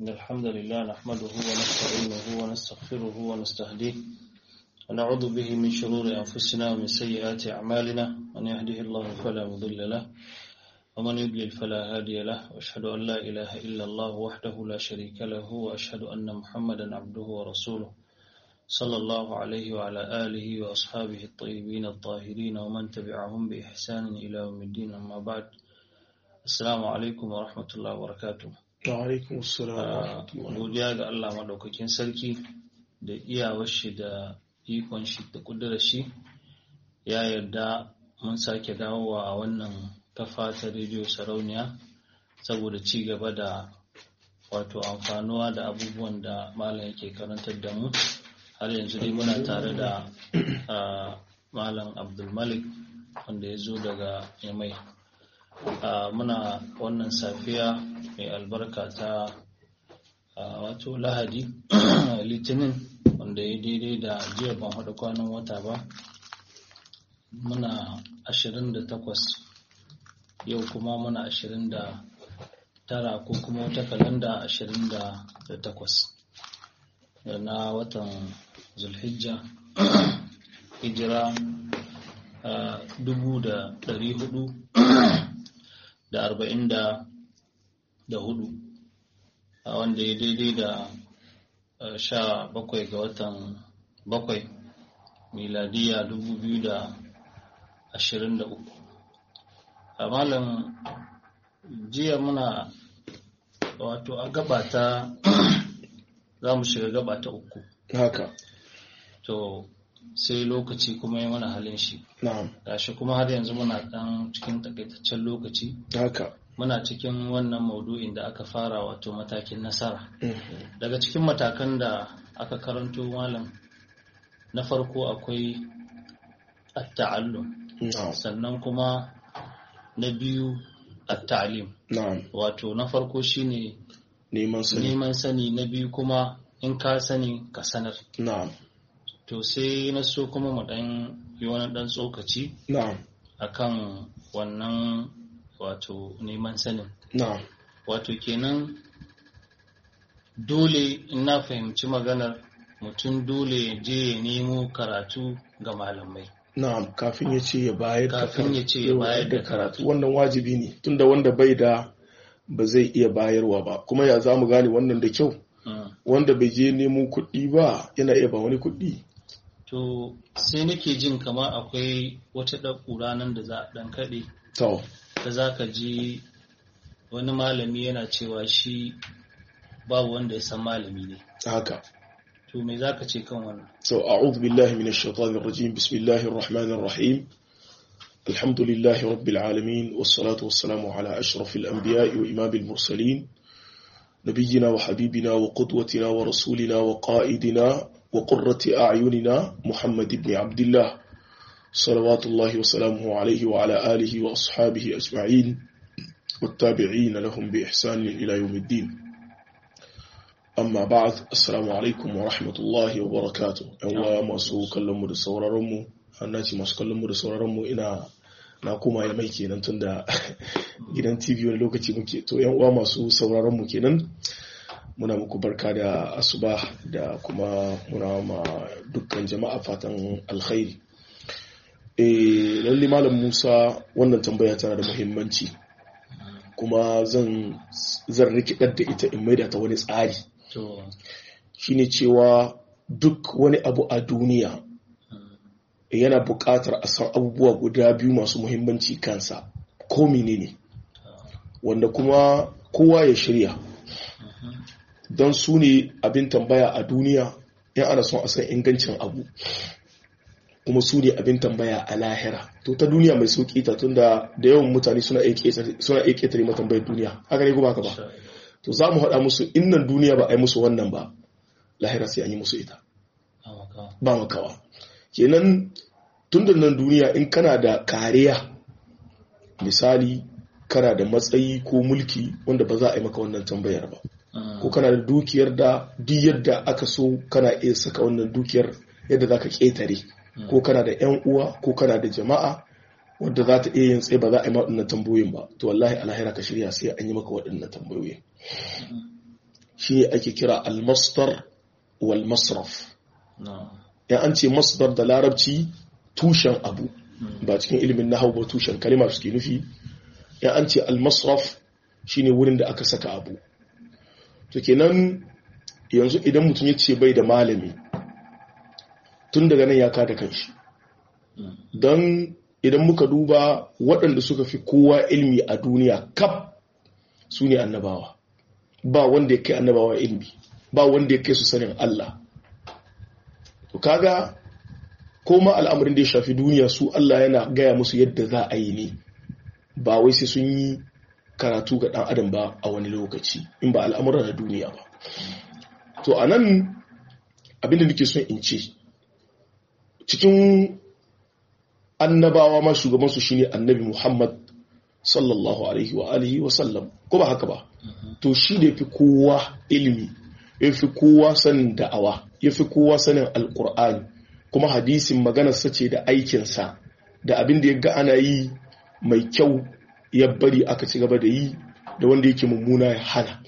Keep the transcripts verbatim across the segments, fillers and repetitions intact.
إن الحمد لله نحمده ونستعينه ونستغفره ونستهديه ونعوذ به من شرور أنفسنا ومن سيئات أعمالنا من يهده الله فلا مضل له ومن يضلل فلا هادي له وأشهد أن لا إله إلا الله وحده لا شريك له وأشهد أن محمدا عبده ورسوله صلى الله عليه وعلى آله وأصحابه الطيبين الطاهرين ومن تبعهم بإحسان إلى يوم الدين. أما بعد، السلام عليكم ورحمة الله وبركاته. Wa'alaikun assalam. Godiya ga Allah madaukakin sarki da iyawar shi da ikon shi da kudurar shi ya yarda mun sake dawowa a wannan kafa ta rediyo Sarauniya saboda ci gaba da wato amfanuwa da abubuwan da malam yake karantar da mu. Har yanzu dai muna tare da malam Abdul Malik wanda ya zo daga Yamai. Muna wannan safiya mai albarka ta wato Lahadi Litinin wanda ya daidai da jiya ban haɗa kwanan wata ba, muna ashirin da takwas, yau kuma muna ashirin da tara ko kuma wata kalanda ashirin da takwas na watan Zulhijja, hijira dubu da ɗari hudu da arba'in da hudu, a wanda ya daidai da sha bakwai ga watan bakwai miladiya dubu biyu da ashirin da uku. A malam jiya muna wato a gabata za mu shiga gaba ta uku Haka. to sai lokaci kuma ya mana halin shi. Na'am. Gashi kuma har yanzu muna dan cikin takaitaccen lokaci. Haka. Muna cikin wannan maudu'in da aka fara wato matakin nasara. Mhm. Daga cikin matakan da aka karanto malam, na farko akwai at-ta'allum. Na'am. Sannan kuma na biyu at-ta'lim. Na'am. Wato na farko shine Neman sani. neman sani, na biyu kuma in ka sani ka sanar. Na'am. To sai na so kuma mu dan yi wani dan tsokaci Na'am. akan wannan wato neman sanin. Na'am. Wato kenan dole in na fahimci maganar mutum dole ya je ya nemo karatu ga malamai. Na'am. Kafin ya ce ya bayar da Kafin ya ce ya bayar da karatu. Wannan wajibi ne, tunda wanda bai da ba zai iya bayarwa ba. Kuma ya za mu gane wannan da kyau? Mm. Wanda bai je nemo kuɗi ba yana iya ba wani kuɗi. To sai nake jin kamar akwai wata ɗan ƙura nan da za a ɗan kaɗe, To. da za ka ji wani malami yana cewa shi babu wanda ya san malami ne. Haka. To me za ka ce kan wannan? So, a'udhu billahi minash shaitanir rajim. Bismillahir rahmanir rahim. Alhamdulillahi rabbil alamin wassalatu wassalamu ala ashrafil anbiya'i wa imamil mursalin. نبينا وحبيبنا وقدوتنا ورسولنا وقائدنا وقرة أعيننا محمد بن عبد الله صلوات الله وسلامه عليه وعلى آله وأصحابه أجمعين والتابعين لهم بإحسان إلى يوم الدين. أما بعد، السلام عليكم ورحمة الله وبركاته. أولا ما سوء كلمه دسورة رمو الناس ما سوء كلمه دسورة رمو إنا na koma ya mai kenan tun da gidan T V wani lokaci muke. To yan uwa masu sauraron mu kenan, muna muku barka da asuba da kuma muna ma dukkan jama'a fatan alkhairi. Eh lalle malam Musa, wannan tambaya tana da muhimmanci kuma zan zan rikidar da ita in maida ta wani tsari. To Shine cewa duk wani abu a duniya yana buƙatar a san abubuwa guda biyu masu muhimmanci kansa, ko menene, wanda kuma kowa ya shirya don su ne abin tambaya a duniya in ana son a san ingancin abu, kuma su ne abin tambaya a lahira. To ta duniya mai sauƙi ta, tunda da yawan mutane suna iya ƙetare matambayar duniya, haka ne kuma haka ba. To za mu haɗa musu innan duniya ba a yi musu wannan ba, lahira sai an yi musu ita, ba makawa. Kenan tun da nan duniya in kana da kariya, misali kana da matsayi ko mulki wanda ba za a yi maka wannan tambayar ba, ko kana da dukiyar da duk yadda aka so kana iya saka wannan dukiyar yadda za ka ƙetare, ko kana da 'yan uwa ko kana da jama'a wadda za ta iya yin tsaye ba za a yi waɗannan tambayoyin ba, to wallahi a lahira ka shirya sai an yi maka waɗannan tambayoyin. shi ake kira al-masdar wal masraf. na'am Ya an ce masdar da larabci tushen abu ba cikin ilimin nahwu ba tushen kalma suke nufi. Ya an ce al-masraf shine wurin da aka saka abu. To kenan yanzu idan mutum ya ce bai da malami tun daga nan ya kada kanshi. Don idan muka duba waɗanda suka fi kowa ilmi a duniya kaf su ne annabawa. Ba wanda ya kai annabawa ilmi, ba wanda ya kai su sanin Allah. To kaga koma al'amarin da ya shafi duniya su Allah yana gaya musu yadda za a yi ne, ba wai sai sun yi karatu ga ɗan adam ba a wani lokaci in ba al'amuran na duniya ba. To a nan abinda nake son in ce cikin annabawa ma shugabansu shine annabi Muhammad sallallahu alaihi wa alihi wa sallam, ko ba haka ba? To shi da yafi kowa ilimi, yafi kowa sanin da'awa, yafi kowa sanin alqur'ani, kuma hadisin maganar sa ce da aikin sa da abin da ya ga ana yi mai kyau ya bari aka ci gaba da yi, da wanda yake mummuna ya hana.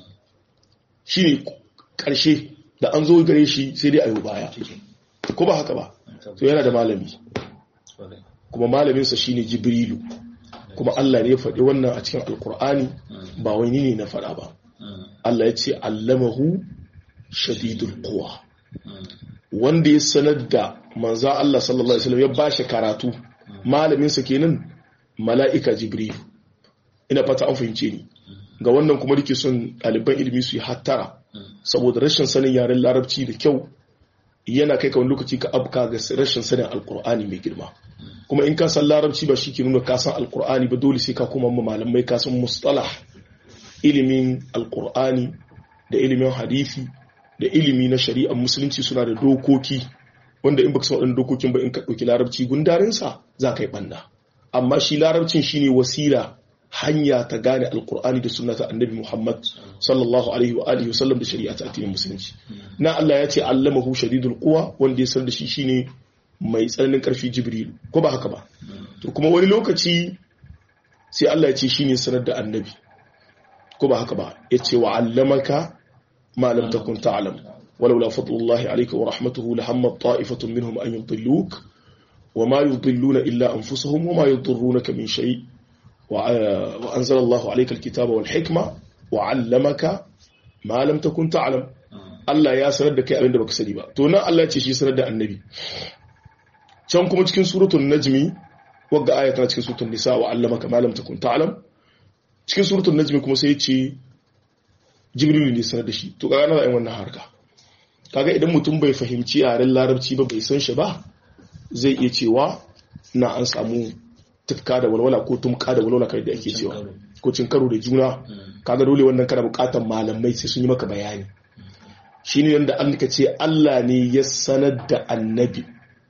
Shi ne karshe da an zo gare shi sai dai ayo baya, ko ba haka ba? To yana da malami, kuma malaminsa shine Jibrilu, kuma Allah ne ya faɗi wannan a cikin alkur'ani ba wani ne na faɗa ba. Allah ya ce allamahu shadidul quwa, wanda ya sanar da manzo Allah sallallahu alaihi wasallam ya bashi karatu, malaminsa kenan mala'ika Jibrilu. Ina fata an fahimce ni. Ga wannan kuma nake son ɗaliban ilimi su yi hattara, saboda rashin sanin yaren larabci da kyau yana kai ka wani lokaci ka abka ga rashin sanin alkur'ani mai girma. Kuma in ka san larabci ba shi ke nuna ka san alkur'ani ba, dole sai ka kuma malamai ka san mustalah, ilimin alkur'ani da ilimin hadisi da ilimi na shari'ar musulunci suna da dokoki wanda in baka san waɗannan dokokin ba in ka ɗauki larabci gundarinsa za ka yi ɓanna. Amma shi larabcin shine wasila, hanya ta gane alkur'ani da sunnata annabi Muhammad sallallahu alaihi wa alihi wasallam da shari'a ta addinin musulunci. Na Allah ya ce allamahu shadidul quwa, wanda ya san da shi shine mai tsananin karfi Jibril, ko ba haka ba? To kuma wani lokaci sai Allah ya ce shine sanar da annabi, ko ba haka ba? Ya ce wa allamaka ma lam takun ta'lam walaula fadlullahi alayka wa rahmatuhu lahamma ta'ifatun minhum an yudilluk wa ma yudilluna illa anfusuhum wa ma yadurrunaka min shay' وأنزل الله عليك الكتاب والحكمة وعلمك ما لم تكن تعلم. Allah ya sanar da kai abin da baka sani ba. To nan Allah ya ce shi sanar da annabi. Can kuma cikin suratul najmi, wagga aya tana cikin suratul nisa wa allamaka ma lam takun ta'lam. Cikin suratul najmi kuma sai ya ce Jibril ne sanar da shi. To kaga na yin wannan harka. Kaga idan mutum bai fahimci yaren larabci ba, bai san shi ba, zai iya cewa na an samu tufka da walwala ko tumka da walwala kai da ake cewa, ko cin karo da juna. Kaga dole wannan kana bukatar malamai sai sun yi maka bayani. Shine yanda an ka ce Allah ne ya sanar da annabi,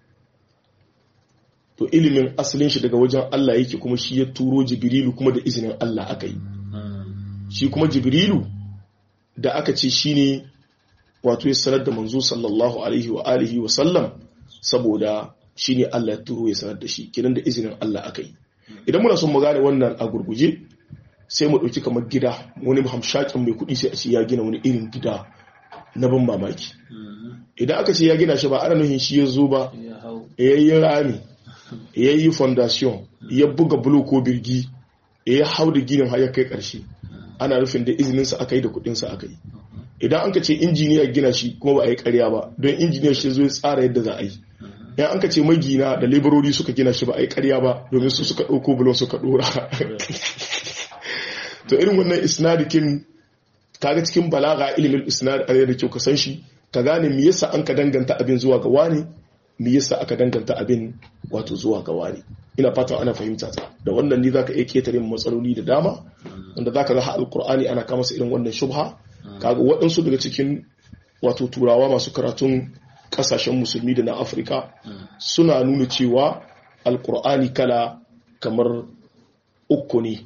to ilimin asalin shi daga wajen Allah yake, kuma shi ya turo Jibrilu kuma da izinin Allah aka yi. Shi kuma Jibrilu da aka ce shine wato ya sanar da manzo sallallahu alaihi wa alihi wa sallam, saboda shi ne Allah ya turo ya sanar da shi, kinan da izinin Allah aka yi. Idan muna son mu gane wannan a gurguje, sai mu ɗauki kamar gida, wani hamshakin mai kuɗi sai a ce ya gina wani irin gida na ban mamaki. Idan aka ce ya gina shi ba ana nuhin shi ya zo ba, ya yi rami, ya yi fondation, ya buga bulo ko birgi, ya hau da ginin har ya kai ƙarshe, ana nufin da izininsa aka yi da kuɗinsa aka yi. Idan an ka ce injiniya gina shi kuma ba a yi ƙarya ba, don injiniya shi zo ya tsara yadda za a yi. Ya an ka ce magina da laborori suka gina shi ba a yi karya ba, domin su suka ɗauko bulon suka ɗora. To irin wannan isnadikin kaga cikin balaga ilimin isnad a da kyau ka san shi, ka gane me yasa an ka danganta abin zuwa ga wani, me yasa aka danganta abin wato zuwa ga wani. Ina fatan ana fahimta ta. Da wannan ne zaka iya ketare matsaloli da dama, wanda zaka ga alqur'ani ana kama su irin wannan shubha. Kaga waɗansu daga cikin wato turawa masu karatun kasashen musulmi da na Afirka suna nuna cewa alkur'ani kala kamar uku ne,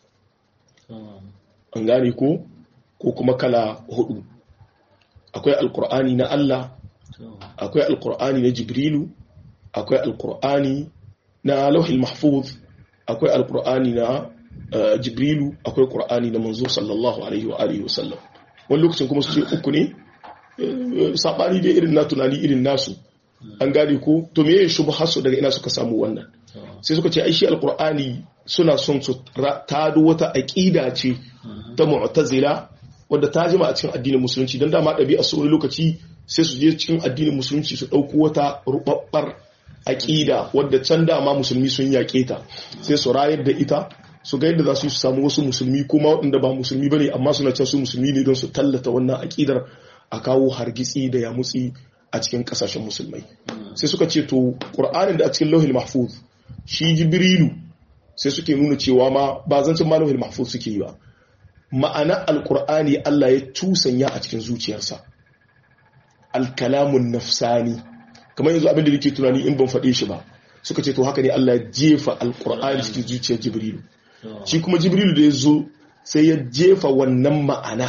an gane ko ko kuma kala hudu. Akwai alkur'ani na Allah, akwai alkur'ani na Jibrilu, akwai alkur'ani na lauhil mahfuz, akwai alkur'ani na Jibrilu, akwai alkur'ani na manzo sallallahu alaihi wa alihi wasallam. wani lokacin kuma su ce uku ne sabani dai irin na tunani irin nasu an gane ko to me shubha su daga ina suka samu wannan sai suka ce ai shi alqur'ani suna son su tado wata aqida ce ta mu'tazila wadda ta jima a cikin addinin musulunci dan dama dabi'a su wani lokaci sai su je cikin addinin musulunci su dauko wata rubabbar aqida wadda can dama musulmi sun yake ta sai su rayar da ita su ga yadda za su samu wasu musulmi kuma waɗanda ba musulmi bane amma suna cewa su musulmi ne don su tallata wannan aqidar a kawo hargitsi da yamutsi a cikin kasashen musulmai sai suka ce to qur'anin da a cikin lauhil mahfuz shi jibrilu sai suke nuna cewa ma ba zancin ma lauhil mahfuz suke yi ba ma'ana alqur'ani Allah ya tusanya a cikin zuciyarsa alkalamun nafsani kamar yanzu abin da nake tunani in ban faɗe shi ba suka ce to haka ne Allah ya jefa alqur'ani cikin zuciyar jibrilu shi kuma jibrilu da ya zo sai ya jefa wannan ma'ana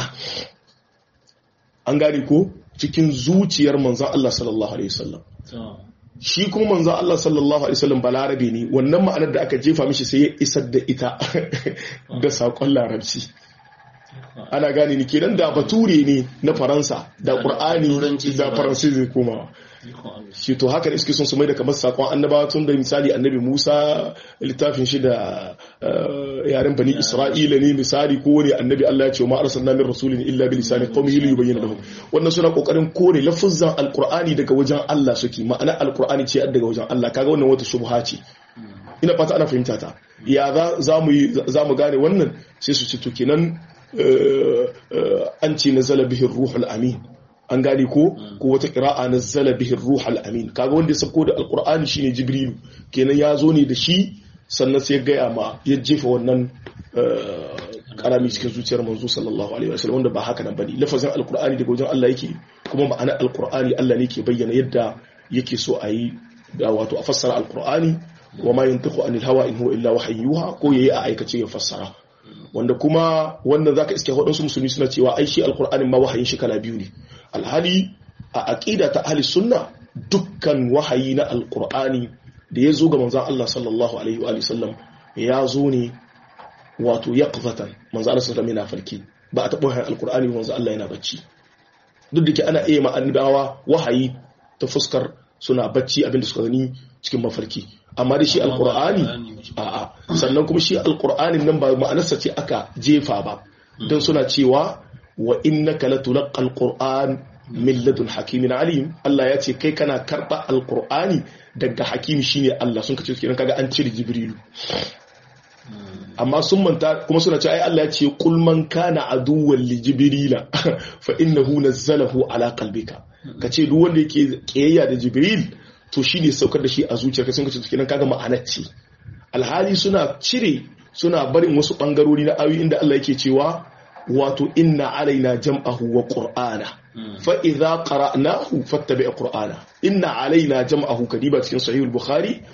an gane ko cikin zuciyar manzon Allah sallallahu alaihi wasallam shi kuma manzon Allah sallallahu alaihi wasallam balarabe ne wannan ma'anar da aka jefa mishi sai ya isar da ita da sakon larabci ana gane ni kenan da bature ne na faransa da qur'ani da faransa zai koma shi to haka ne suke son su mai da kamar sakon annabawa tun da misali annabi Musa littafin shi da yaren bani Isra'ila ne misali ko wani annabi Allah ya ce ma arsalna min rasulin illa bi lisani qaumihi li yubayyana lahum wannan suna kokarin kore lafazan alqur'ani daga wajen Allah suke ma'ana alqur'ani ce daga wajen Allah kaga wannan wata shubha ce ina fata ana fahimta ta ya za mu za mu gane wannan sai su ce to kenan an ce nazala bihi ruhul amin an gane ko ko wata qira'a nazzala bihi ruhul amin kaga wanda ya sako da alqur'ani shine jibrilu kenan ya zo ne da shi sannan sai gaya ma ya jefa wannan karami cikin zuciyar manzo sallallahu alaihi wasallam wanda ba haka nan bane lafazin alqur'ani daga wajen Allah yake kuma ma'anar alqur'ani Allah ne ke bayyana yadda yake so a yi da wato a fassara alqur'ani wa ma yantiqu anil hawa in huwa illa wahyuha ko yayi a aikace ya fassara wanda kuma wanda zaka iske wadansu musulmi suna cewa ai shi alqur'anin ma wahayin shi kala biyu ne alhali a aqida ta ahli sunna dukkan wahayi na alqur'ani da ya zo ga manzon Allah sallallahu alaihi wa sallam ya zo ne wato yaqzatan manzon Allah sallallahu alaihi wa sallam yana farki ba a taba wahayin alqur'ani manzon Allah yana bacci duk da ke ana iya ma annabawa wahayi ta fuskar suna bacci abinda suka gani cikin mafarki amma da shi alqur'ani a'a sannan kuma shi alqur'anin nan ba ma'anarsa ce aka jefa ba dan suna cewa wa innaka latulqal qur'an min ladun hakimin alim Allah ya ce kai kana karba alqur'ani daga hakimi shine Allah sun kace kenan kaga an cire jibrilu amma sun manta kuma suna cewa ai Allah ya ce qul man kana aduwwan li jibrila fa innahu nazzalahu ala qalbika kace duk wanda yake kiyayya da jibril to shine saukar da shi a zuciyarka sun kace kenan kaga ma'anar ce alhali suna cire suna barin wasu bangarori na ayoyi inda Allah yake cewa wato inna alaina jam'ahu wa qur'ana fa idza qara'nahu fattabi' qur'ana inna alaina jam'ahu kadiba cikin sahih al-bukhari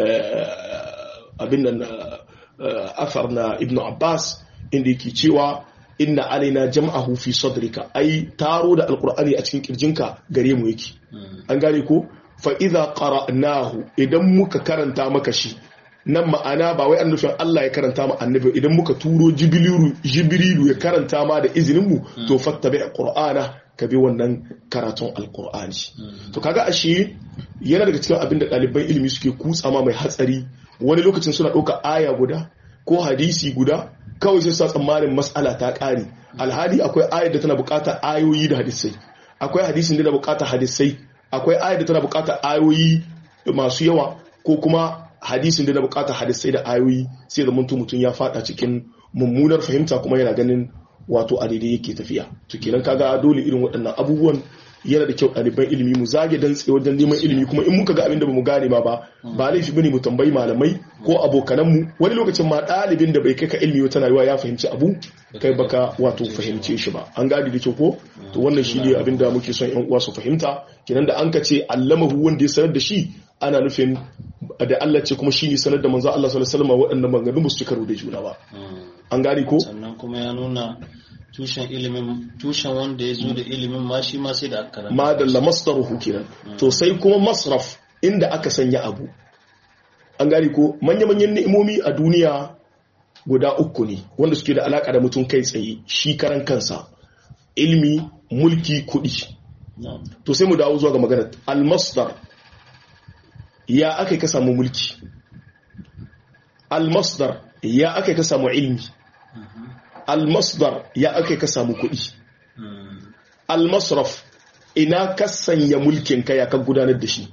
abin nan atharna ibn abbas inda yake cewa inna alaina jam'ahu fi sadrika ai taro da alqur'ani a cikin kirjinka gare mu yake an gane ko fa idza qara'nahu idan muka karanta maka shi nan ma'ana ba wai annufin Allah ya karanta ma annabi idan muka turo jibrilu jibrilu ya karanta ma da izinin mu to fattabi qur'ana ka bi wannan karatun alqur'ani to kaga ashe yana daga cikin abin da ɗaliban ilimi suke kutsa ma mai hatsari wani lokacin suna ɗauka aya guda ko hadisi guda kawai sai sa tsammanin mas'ala ta ƙare alhali akwai ayar da tana buƙatar ayoyi da hadisai akwai hadisin da tana buƙatar hadisai akwai ayar da tana buƙatar ayoyi masu yawa ko kuma hadisin da na bukatar hadisai da ayoyi sai da mutum mutum ya fada cikin mummunar fahimta kuma yana ganin wato a daidai yake tafiya to kenan kaga dole irin waɗannan abubuwan yana da kyau ɗaliban ilimi mu zage dantse wajen neman ilimi kuma in muka ga abin da bamu gane ma ba ba laifi bane mu tambayi malamai ko abokanan mu wani lokacin ma ɗalibin da bai kai ka ilimi wata rayuwa ya fahimci abu kai baka wato fahimce shi ba an gadi da kyau ko to wannan shi ne abin da muke son yan uwa su fahimta kenan da an ka ce allamahu wanda ya sanar da shi ana nufin da Allah ce kuma shi ne sanar da manzo Allah sallallahu alaihi wasallam waɗannan maganganun ba su karo da juna ba an gane ko sannan kuma ya nuna tushen ilimin tushen wanda ya zo da ilimin ma shi ma sai da aka karanta ma dalla masdaruhu kenan to sai kuma masraf inda aka sanya abu an gane ko manya-manyan ni'imomi a duniya guda uku ne wanda suke da alaka da mutum kai tsaye shi karan kansa ilmi mulki kuɗi. To sai mu dawo zuwa ga magana al-masdar ya aka ka samu mulki, al-masdar ya aka ka samu ilmi, al-masdar ya aka ka samu kuɗi, al-masraf ina ka sanya mulkinka ya ka gudanar da shi,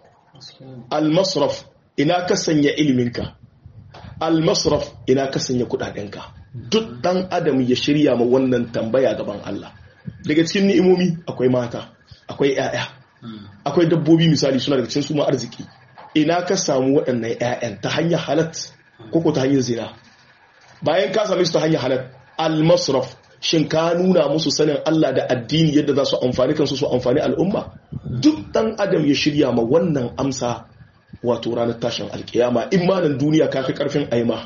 al-masraf ina ka sanya ilminka, al-masraf ina ka sanya kuɗaɗenka. Duk ɗan adam ya shirya ma wannan tambaya gaban Allah. Daga cikin ni'imomi akwai mata, akwai ƴaƴa, akwai dabbobi misali suna daga cikin su ma arziki. Ina ka samu waɗannan ƴaƴan ta hanyar halat ko ko ta hanyar zina? Bayan ka same su ta hanyar halat, al-masraf shin ka nuna musu sanin Allah da addini yadda za su amfani kansu su amfani al'umma? Duk ɗan adam ya shirya ma wannan amsa wato ranar tashin alkiyama imanin duniya kafi karfin aima.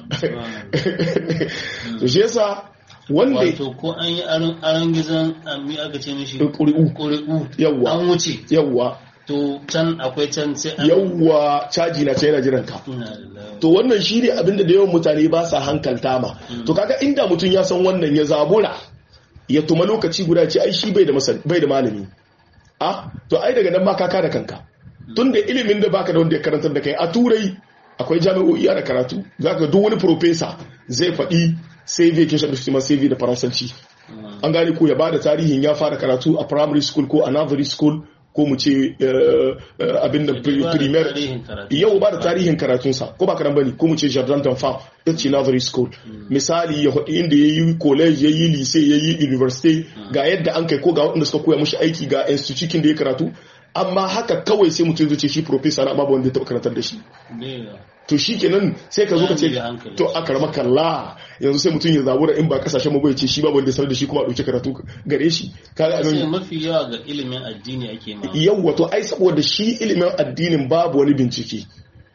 To shi yasa wanda wato ko an yi aron gizon mi aka ce mishi ƙuri'u ƙuri'u yawwa an wuce yawwa to can akwai can sai an yawwa caji na ce yana jiran ka. To wannan shi ne abinda da yawan mutane ba sa hankalta ma. To kaga inda mutum ya san wannan ya zabura ya tuma lokaci guda ce ai shi bai da bai da malami. Ah to ai daga nan ma ka da kanka. Tun da ilimin da baka da wanda ya karantar da kai a turai akwai jami'o'i da karatu zaka duk wani professor zai faɗi C V kin shaɗa shi ma C V da faransanci. An gane ko ya bada tarihin ya fara karatu a primary school ko a nursery school ko mu ce abin da primaire yau ba da tarihin karatunsa ko ba karan bane ko mu ce jardin d'enfant ya ce nursery school misali ya hudu inda ya yi college ya yi lycée ya yi university ga yadda an kai ko ga waɗanda suka koya mushi aiki ga institution da ya karatu. Amma haka kawai sai mutum zai ce shi professor na babu wanda ya taɓa karantar da shi. To shi kenan sai ka zo ka ce to aka rama kalla yanzu sai mutum ya zabura in ba kasashen mu bai ce shi babu wanda ya sanar da shi kuma a ɗauki karatu gare shi. Sai mafi yawa ga ilimin addini ake ma. Yawwa to ai saboda shi ilimin addinin babu wani bincike.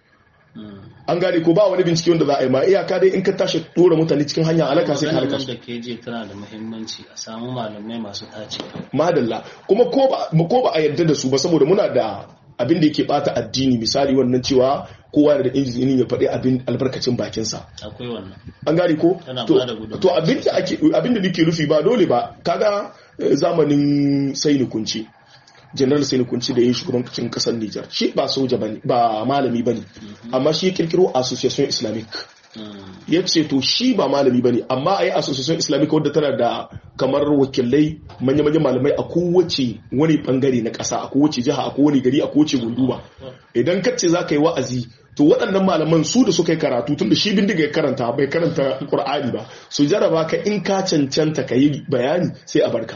An gane ko ba wani bincike wanda za a yi ma iyaka dai in ka tashi dora mutane cikin hanya alaka sai ka halaka su. Da ke je tana da muhimmanci a samu malamai masu tace. Madalla kuma ko ba ko ba a yarda da su ba saboda muna da abin da yake bata addini misali wannan cewa kowa da injinin ya faɗi abin albarkacin bakinsa. Akwai wannan. An gane ko to abin da ake abin da nake rufi ba dole ba kaga zamanin sai ni kunci. General Sani Kunci da ya yi shugabancin kasar Nijar shi ba soja bane ba malami bane amma shi ya kirkiro Association Islamic ya ce to shi ba malami bane amma a yi Association Islamic wadda tana da kamar wakilai manya-manya malamai a kowace wani bangare na ƙasa a kowace jiha a kowane gari a kowace gunduma idan ka ce za ka yi wa'azi to waɗannan malaman su da suka yi karatu tun da shi bindiga ya karanta bai karanta Qur'ani ba su jaraba ka in ka cancanta ka yi bayani sai a barka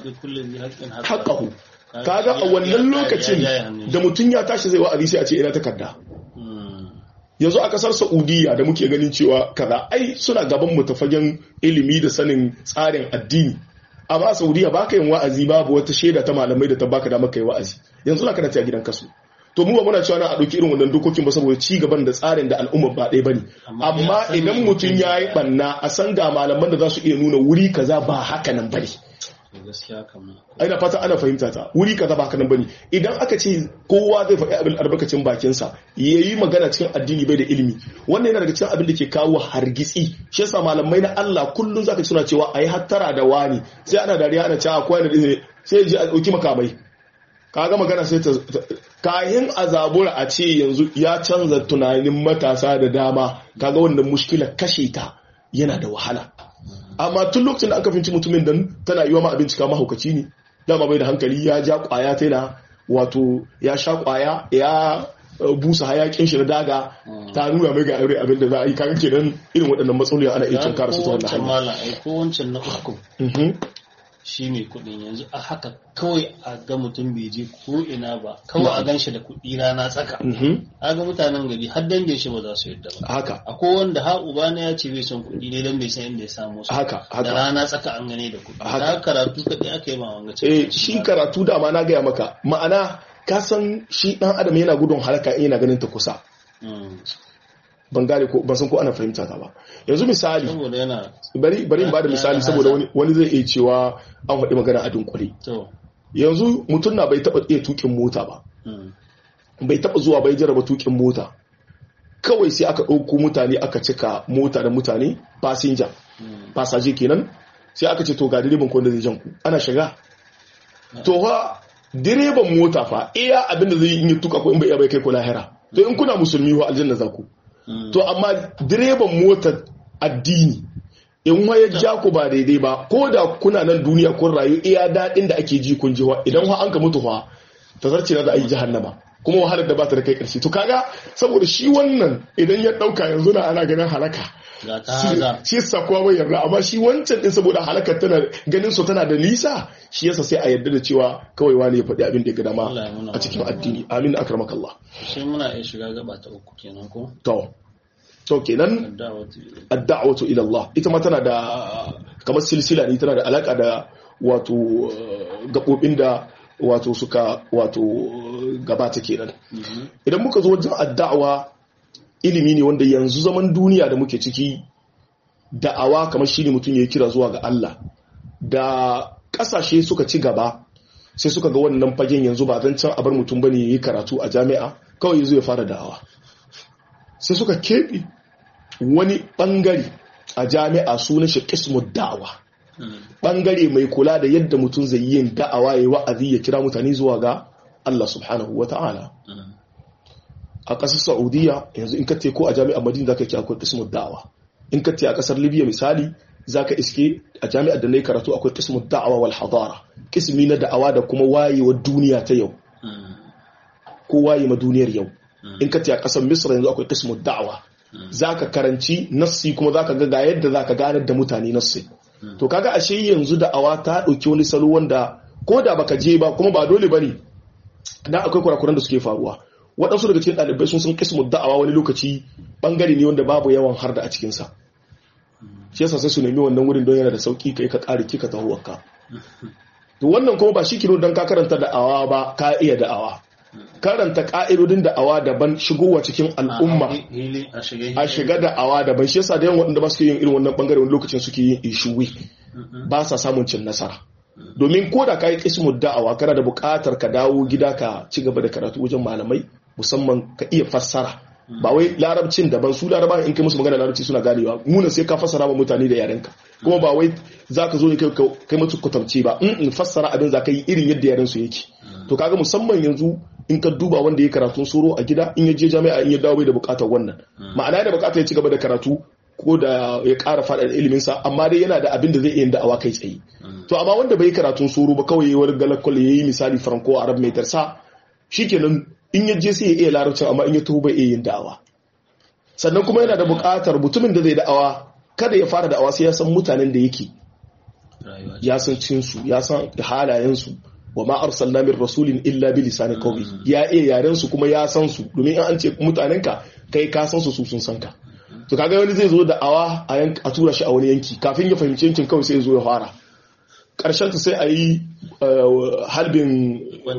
haƙahu kaga a wannan lokacin da mutum ya tashi zai wa'azi sai a ce ina takarda. Yanzu a kasar Saudiya da muke ganin cewa kaza ai suna gaban mu ta fagen ilimi da sanin tsarin addini amma a Saudiya baka yin wa'azi babu wata shaida ta malamai da ta baka da maka yi wa'azi yanzu na karanta a gidan kasu. To mu ba muna cewa na a ɗauki irin wannan dokokin ba saboda ci gaban da tsarin da al'umma ba ɗaya bane amma idan mutum ya yi banna a san ga malaman da za su iya nuna wuri kaza ba haka nan bane. Aina fata ana fahimta ta wuri kaza ba kanan bane idan aka ce kowa zai faɗi abin albarkacin bakinsa yayi magana cikin addini bai da ilimi wannan yana daga cikin abin da ke kawo hargitsi shi yasa malamai na Allah kullun zaka suna cewa ayi hattara da wani sai ana dariya ana cewa akwai da sai ji a dauki makamai kaga magana sai ta kayan azabura a ce yanzu ya canza tunanin matasa da dama kaga wannan mushkila kashe ta yana da wahala. Amma tun lokacin da aka finci mutumin dan tana yi wa ma abinci kama mahaukaci ne dama bai da hankali ya ja kwaya ta yana wato ya sha kwaya ya busa hayakin shi na daga ta nuna mai ga aure abin da za a yi kaga kenan irin waɗannan matsaloli ana iya cin karasu ta wannan hanya. Ko wancan na uku shi mai kuɗin yanzu a haka kawai a ga mutum bai je ko ina ba kawai a gan shi da kuɗi rana tsaka a ga mutanen gari har dangin shi ba za su yadda ba haka akwai wanda ha uba na ya ce bai son kuɗi ne don bai san inda ya samu su haka da rana tsaka an gane da kuɗi haka karatu kaɗai aka yi ma wanga ce eh shi karatu da ma na gaya maka ma'ana ka san shi ɗan adam yana gudun halaka in yana ganin ta kusa ban gane ko ban san ko ana fahimta ta ba yanzu misali bari bari in bada misali saboda wani wani zai iya cewa an faɗi magana a dunkule yanzu mutum na bai taba iya tukin mota ba bai taba zuwa bai jarraba tukin mota kawai sai aka ɗauko mutane aka cika mota da mutane passenger passager kenan sai aka ce to ga direban ko da zai jan ku ana shiga to fa direban mota fa iya abinda zai yi tuka ko in bai iya bai kai ku lahira to in kuna musulmi wa aljanna za ku to amma direban motar addini in wa ya ja ku ba daidai ba ko da kuna nan duniya kun rayu iya daɗin da ake ji kun jiwa idan wa an ka mutu fa ta zarce na za a yi jahannama kuma wahalar da ba ta da kai ƙarshe to kaga saboda shi wannan idan ya ɗauka yanzu na ana ganin halaka shi yasa kowa bai yarda amma shi wancan din saboda halakar tana ganin su tana da nisa shi yasa sai a yarda da cewa kawai wani ya faɗi abin da ya ga dama a cikin addini amin akramakallah sai muna iya shiga gaba ta uku kenan ko to to kenan ad-da'watu ila Allah ita ma tana da kamar silsila ne tana da alaka da wato gabobin da wato suka wato gabata kenan idan muka zo wajen ad-da'wa ilimi ne wanda yanzu zaman duniya da muke ciki da'awa kamar shi ne mutum ya kira zuwa ga Allah da kasashe suka ci gaba sai suka ga wannan fagen yanzu ba zan can abar mutum bane yayi karatu a jami'a kawai yanzu ya fara da'awa sai suka keɓe wani ɓangare a jami'a sunan shi qismud da'awa ɓangare mai kula da yadda mutum zai yi da'awa yayi wa'azi ya kira mutane zuwa ga Allah subhanahu wata'ala a ƙasar Saudiya yanzu in ka te ko a jami'ar Madina zaka ki akwai qismud da'awa in ka te a ƙasar Libya misali zaka iske a jami'ar da nayi karatu akwai qismud da'awa wal hadara qismi na da'awa da kuma wayewar duniya ta yau ko waye ma duniyar yau in ka ce a ƙasar Misra yanzu akwai qismud da'wa zaka karanci nassi kuma zaka ga ga yadda zaka ganar da mutane nassi to kaga ashe yanzu da'awa ta dauki wani salo wanda ko da baka je ba kuma ba dole bane dan akwai kurakuran da suke faruwa waɗansu daga cikin ɗalibai sun san qismud da'awa wani lokaci bangare ne wanda babu yawan har da a cikin sa shi yasa sai su nemi wannan wurin don yana da sauki kai ka ƙari kika tahuwarka to wannan kuma ba shi kiro dan ka karanta da'awa ba ka iya da'awa karanta ka'idodin da'awa daban shigowa cikin al'umma a shiga da'awa daban shi yasa da yawan waɗanda ba su yin irin wannan bangare wani lokacin suke yin ishuwi ba sa samun cin nasara domin ko da ka yi kismud da'awa kana da buƙatar ka dawo gida ka ci gaba da karatu wajen malamai musamman ka iya fassara ba wai larabcin daban su laraba in kai musu magana larabci suna ganewa muna sai ka fassara wa mutane da yarenka kuma ba wai zaka zo ne kai kai musu kutamce ba in fassara abin zaka yi irin yadda yaren su yake to kaga musamman yanzu in ka duba wanda ya karatun soro a gida in ya je jami'a in ya dawo bai da bukatar wannan ma'ana da bukatar ya ci gaba da karatu ko da ya ƙara faɗaɗa ilimin sa amma dai yana da abin da zai iya da'awa kai tsaye to amma wanda bai karatun soro ba kawai wani galakol yayi misali franco arab mai tarsa shikenan in ya je sai ya iya larabcin amma in ya taho bai iya yin da'awa sannan kuma yana da buƙatar mutumin da zai da'awa kada ya fara da'awa sai ya san mutanen da yake ya san cinsu ya san halayensu wa ma arsalna min rasulin illa bi lisani qawmi ya iya yaren su kuma ya san su domin an ce mutanenka kai ka san su su sun san ka to kaga wani zai zo da'awa a yanka a tura shi a wani yanki kafin ya fahimci yankin kawai sai ya zo ya fara karshen ta sai a yi harbin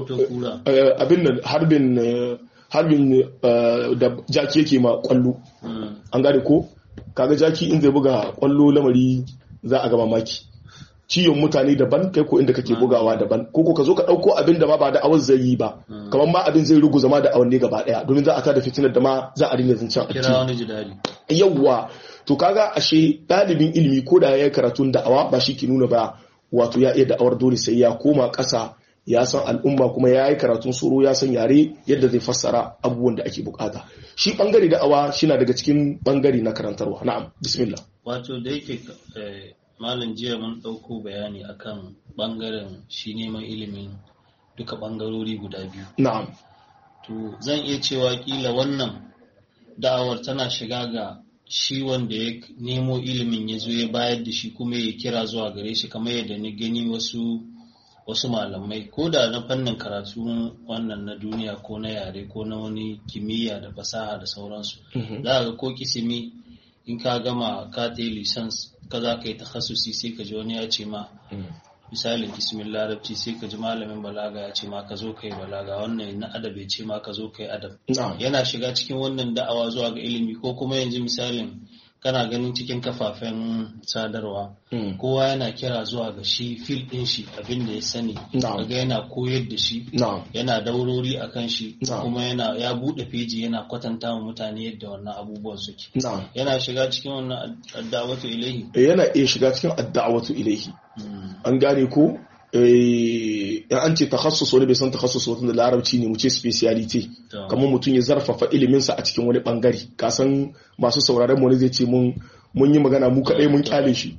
abin nan harbin harbin da jaki yake ma kwallo an gane ko kaga jaki in zai buga kwallo lamari za a ga mamaki ciyon mutane daban kai ko inda kake bugawa daban ko ko ka zo ka dauko abin da ma ba da awar zai yi ba kamar ma abin zai rugu zama da awanne gaba daya domin za a tada fitinar da ma za a dinga zancen a kira wani jidali yawwa to kaga ashe dalibin ilimi ko da yayi karatun da'awa ba shi ke nuna ba wato ya iya da'awar dole sai ya koma ƙasa ya san al'umma kuma ya yi karatun soro ya san yare yadda zai fassara abubuwan da ake bukata shi bangare da'awa shi na daga cikin bangare na karantarwa na'am bismillah wato da yake malam jiya mun ɗauko bayani akan bangaren shi neman ilimin duka bangarori guda biyu na'am to zan iya cewa kila wannan da'awar tana shiga ga shi wanda ya nemo ilimin ya zo ya bayar da shi kuma ya kira zuwa gare shi kamar yadda ni gani wasu wasu malamai ko da na fannin karatu wannan na duniya ko na yare ko na wani kimiyya da fasaha da sauransu za ga ko kisimi in ka gama ka ta yi lisans ka za ka yi takhasusi sai ka ji wani ya ce ma misalin kismin larabci sai ka ji malamin balaga ya ce ma ka zo ka yi balaga wannan na adab ya ce ma ka zo ka yi adab yana shiga cikin wannan da'awa zuwa ga ilimi ko kuma yanzu misalin kana ganin cikin kafafen sadarwa kowa yana kira zuwa ga shi fil din shi abin da ya sani kaga yana koyar da shi yana daurori akan shi kuma yana ya bude feji yana kwatanta wa mutane yadda wannan abubuwan suke yana shiga cikin wannan adda'awatu ilaihi yana iya shiga cikin adda'awatu ilaihi an gane ko eh an ce takhassus wani bai san takhassus wata da larabci ne mu ce speciality kamar mutum ya zarfafa ilimin sa a cikin wani bangare ka san masu sauraron mu ne zai ce mun mun yi magana mu kadai mun kyale shi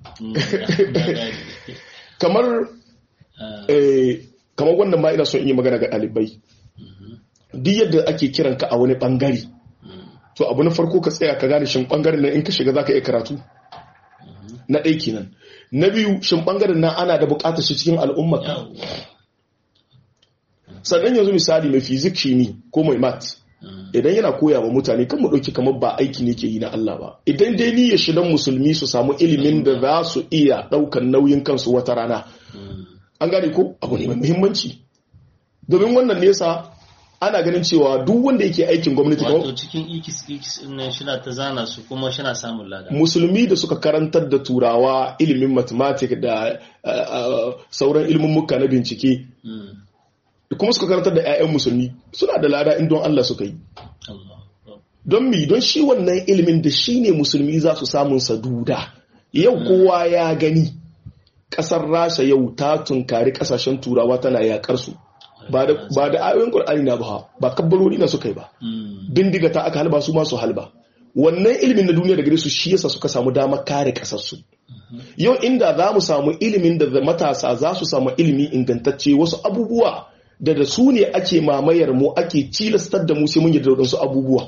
kamar eh kamar wannan ma ina son in yi magana ga dalibai duk yadda ake kiran ka a wani bangare to abu na farko ka tsaya ka gane shin bangaren nan in ka shiga zaka iya karatu na ɗaya kenan na biyu shin bangaren nan ana da bukatar shi cikin al'umma sannan yanzu misali mai fizik shi ne ko mai mat idan yana koya wa mutane kan mu ɗauki kamar ba aiki ne ke yi na Allah ba idan dai ni ya shidan musulmi su samu ilimin da za su iya ɗaukan nauyin kansu wata rana an gane ko abu ne mai muhimmanci domin wannan nesa ana ganin cewa duk wanda yake aikin gwamnati wato cikin ikis ikis nan shina ta zana su kuma shina samun lada musulmi da suka karantar da turawa ilimin mathematics da sauran ilimin muka na bincike kuma suka karantar da ƴaƴan musulmi suna da lada in don Allah suka yi don mi don shi wannan ilimin da shi ne musulmi za su samun saduda yau kowa ya gani ƙasar Rasha yau ta tunkari ƙasashen turawa tana yakar su ba da ayoyin Qur'ani na ba ba kabbarori na suka yi ba bindiga ta aka halba su ma su halba wannan ilimin na duniya da gare su shi yasa suka samu damar kare kasar su yau inda za mu samu ilimin da matasa za su samu ilimi ingantacce wasu abubuwa da da su ne ake mamayar mu ake cilastar da mu sai mun yarda da wasu abubuwa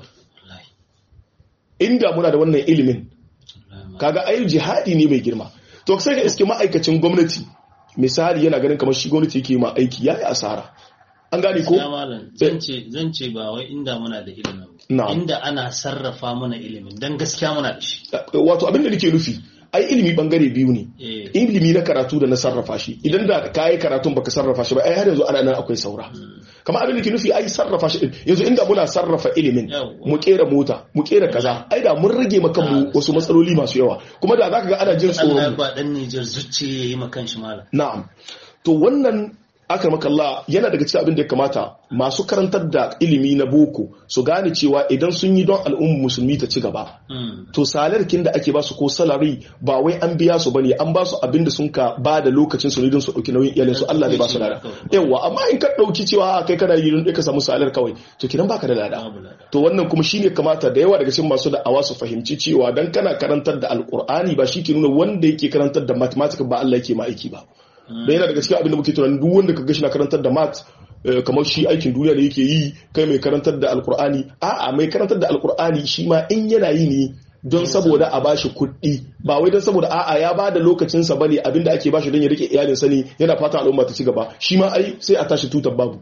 inda muna da wannan ilimin kaga ai jihadi ne mai girma to sai ga iske ma'aikacin gwamnati misali yana ganin kamar shi gwamnati yake ma aiki yayi asara an gane ko zan ce zan ce ba wai inda muna da ilimin inda ana sarrafa mana ilimin dan gaskiya muna da shi wato abin da nake nufi ai ilimi bangare biyu ne ilimi na karatu da na sarrafa shi idan da kai karatun baka sarrafa shi ba ai har yanzu ana nan akwai saura kamar abin da ke nufi ai sarrafa shi yanzu inda muna sarrafa ilimin mu kera mota mu kera kaza ai da mun rage maka mu wasu matsaloli masu yawa kuma da zaka ga ana jin tsoro Allah ba dan Niger zuciye yayi makan shi malam na'am to wannan akramaka Allah yana daga cikin abin da ya kamata masu karantar da ilimi na boko su gane cewa idan sun yi don al'ummar musulmi ta ci gaba to salarkin da ake ba su ko salary ba wai an biya su bane an ba su abin da sun ka ba da lokacin su ne don su dauki nauyin iyalin su Allah ne ba su lada yawa amma in ka dauki cewa kai kana yi don ka samu salar kawai to kidan baka da lada to wannan kuma shine kamata da yawa daga cikin masu da'awa su fahimci cewa dan kana karantar da alqur'ani ba shi ke nuna wanda yake karantar da mathematics ba Allah yake ma aiki ba da yana daga cikin abin da muke tunanin duk wanda ka gashi na karantar da math kamar shi aikin duniya da yake yi kai mai karantar da alkur'ani a'a mai karantar da alkur'ani shi ma in yana yi ne don saboda a bashi kuɗi ba wai don saboda a'a ya ba da lokacinsa bane abinda ake bashi don ya rike iyalinsa ne yana fatan al'umma ta ci gaba shi ma ai sai a tashi tutar babu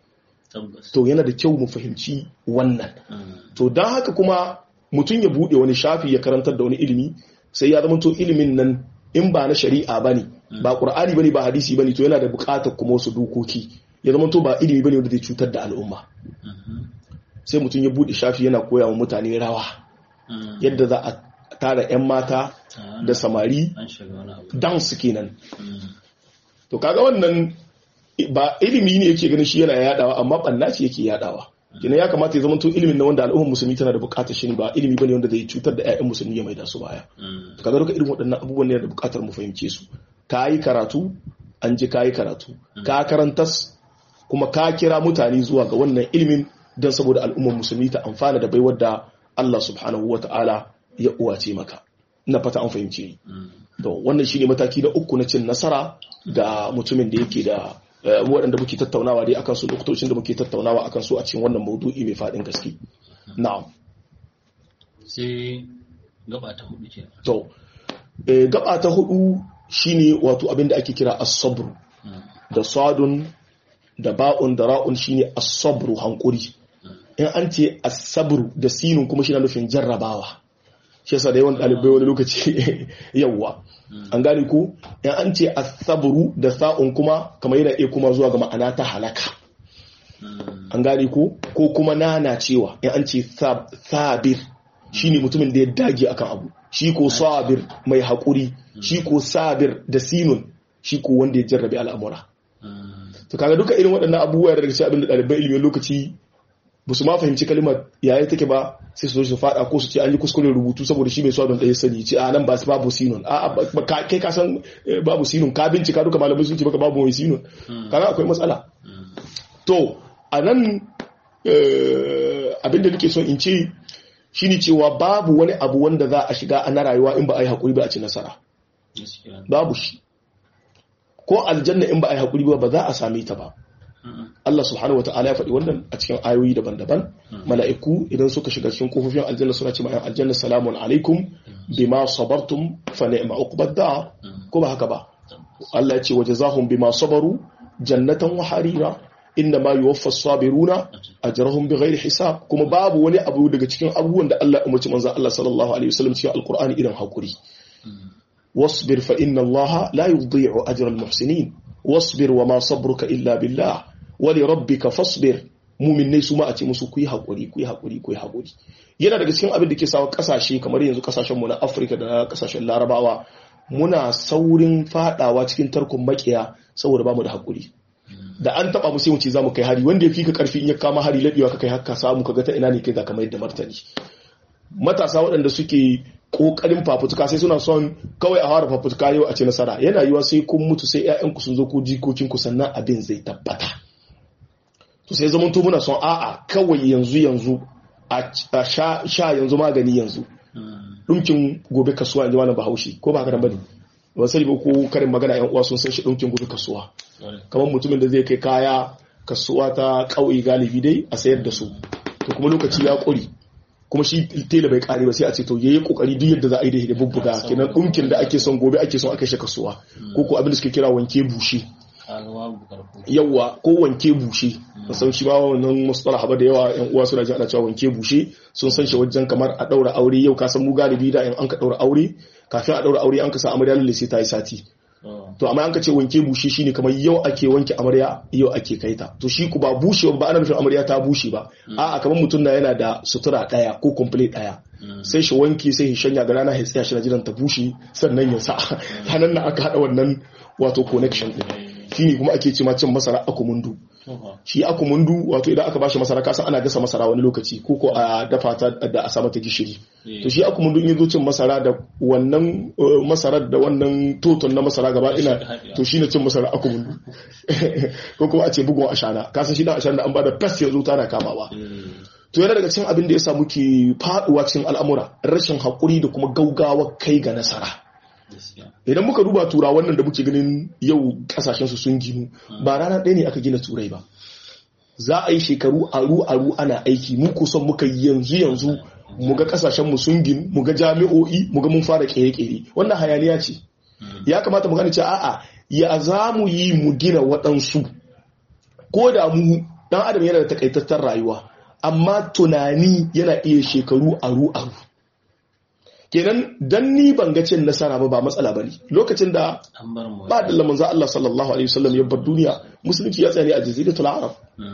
to yana da kyau mu fahimci wannan to don haka kuma mutum ya buɗe wani shafi ya karantar da wani ilimi sai ya zama to ilimin nan in ba na shari'a bane ba qur'ani bane ba hadisi bane to yana da buƙatar kuma wasu dokoki ya zama to ba ilimi bane wanda zai cutar da al'umma sai mutum ya bude shafi yana koya wa mutane rawa yadda za a tara yan mata da samari dance kenan to kaga wannan ba ilimi ne yake ganin shi yana yadawa amma banna ce yake yadawa kina ya kamata ya zama to ilimin na wanda al'ummar musulmi tana da bukatar shi ba ilimi bane wanda zai cutar da ƴaƴan musulmi ya maida su baya to kaga duka irin waɗannan abubuwan ne da bukatar mu fahimce su kai karatu an ji kai karatu ka karantas kuma ka kira mutane zuwa ga wannan ilimin dan saboda al'ummar musulmi ta amfana da baiwar da Allah subhanahu wata'ala ya uwace maka ina fata an fahimce ni to wannan shine mataki na uku na cin nasara da mutumin da yake da waɗanda muke tattaunawa dai akan su lokacin da muke tattaunawa akan su a cikin wannan maudu'i mai faɗin gaske na'am sai gaba ta hudu kenan to eh gaba ta hudu shine wato abinda ake kira as-sabr da sadun da ba'un da ra'un shine as-sabr hankuri in an ce as-sabr da sinun kuma shine nufin jarrabawa shi yasa da yawan dalibai wani lokaci yawa an gane ko in an ce as-sabru da sa'un kuma kamar yana iya kuma zuwa ga ma'ana ta halaka an gane ko ko kuma nana cewa in an ce sabir shine mutumin da ya dage akan abu shi ko sabir mai haƙuri, shi ko sabir da sinun shi ko wanda ya jarrabe al'amura. To kaga duka irin waɗannan abubuwa daga cikin abin da ɗaliban ilimin lokaci ba su ma fahimci kalimar yaya take ba sai su zo su faɗa ko su ce an yi kuskuren rubutu saboda shi bai so don ɗaya sani ce a nan ba su babu sinun a kai ka san babu sinun ka bincika duka malamai sun ce baka babu mai sinun kaga akwai matsala. To a nan abin da nake son in ce shine cewa babu wani abu wanda za a shiga ana rayuwa in ba a yi haƙuri ba a ci nasara, babu shi. Ko aljanna in ba a yi haƙuri ba ba za a same ta ba. Allah subhanahu wata'ala ya faɗi wannan a cikin ayoyi daban-daban. Mala'iku idan suka shiga cikin kofofin aljanna suna ce ma'an aljanna salamun alaikum bima sabartum fa ni'ma uqbad dar, ko ba haka ba. Allah ya ce wajazahum bima sabaru jannatan wa harira inna ma yuwaffa as-sabiruna ajrahum bighairi hisab. Kuma babu wani abu daga cikin abubuwan da Allah ya umarci manzon Allah sallallahu alaihi wasallam cikin alqur'ani irin haƙuri. واصبر فإن الله لا يضيع أجر المحسنين واصبر وما صبرك إلا بالله ولربك فاصبر mumin ne su ma a ce musu ku yi haƙuri ku yi haƙuri ku yi haƙuri. Yana daga cikin abin da ke sawa ƙasashe kamar yanzu ƙasashen mu na Afirka da ƙasashen Larabawa muna saurin fadawa cikin tarkon makiya saboda bamu da haƙuri. Da an taba mu sai mu ce zamu kai hari, wanda ya fi ka karfi in ya kama hari labewa ka kai haka samu kaga ta ina ne kai ga kamar yadda martani. Matasa waɗanda suke kokarin fafutuka sai suna son kawai a fara fafutuka yau a ce nasara, yana yiwa sai kun mutu sai ƴaƴanku sun zo ko jikokinku sannan abin zai tabbata. To sai zaman to muna son a'a kawai yanzu yanzu a sha sha yanzu magani yanzu dumkin gobe kasuwa yanzu wannan Bahaushe ko ba haka bane ba sai ba ko karin magana ƴan uwa sun san shi dumkin gobe kasuwa, kamar mutumin da zai kai kaya kasuwa ta kauye galibi dai a sayar da su to kuma lokaci ya ƙuri kuma shi tela bai kare ba sai a ce to yayi kokari duk yadda za a yi da bubbuga kenan dinkin da ake son gobe ake son aka shi kasuwa ko ko abin da suke kira wanke bushe yawa ko wanke bushe san shi ba wannan mustalah ba da yawa yan uwa suna ji ana cewa wanke bushe sun san shi wajen kamar a daura aure yau ka san mu galibi da in an ka daura aure kafin a daura aure an ka sa amarya lalle sai ta yi sati to amma an ka ce wanke bushe shine kamar yau ake wanke amarya yau ake kaita to shi ku ba bushe ba ana nufin amarya ta bushe ba a'a kamar mutum na yana da sutura daya ko complete daya sai shi wanke sai shi shanya ga rana ya tsaya shi na jiran ta bushe sannan ya sa hanan na aka hada wannan wato connection din shine kuma ake ce ma cin masara akumundu. Shi akumundu wato idan aka bashi masara kasan ana gasa masara wani lokaci ko ko a dafa ta da a sa mata gishiri to shi akumundu in yazo cin masara da wannan masarar da wannan toton na masara gaba ina to shine cin masara akumundu ko kuma a ce bugun ashana kasan shi dan ashana an bada fas yazo tana kamawa. To yana daga cikin abin da yasa muke faduwa cikin al'amura rashin hakuri da kuma gaugawa kai ga nasara. Idan muka duba tura wannan da muke ganin yau kasashen su sun ginu ba rana ɗaya ne aka gina turai ba, za a yi shekaru aru aru ana aiki mu kusan muka yanzu yanzu muga kasashen mu sun ginu muga jami'o'i muga mun fara kere-kere wannan hayaniya ce. Ya kamata mu gane cewa a'a ya za mu yi mu gina waɗansu ko da mu dan adam yana da takaitattar rayuwa amma tunani yana iya shekaru aru aru. Kenan dan ni ban ga cin nasara ba ba matsala bane. Lokacin da ba da manzo Allah sallallahu alaihi wasallam ya bar duniya musulunci ya tsaya a jaziratul arab.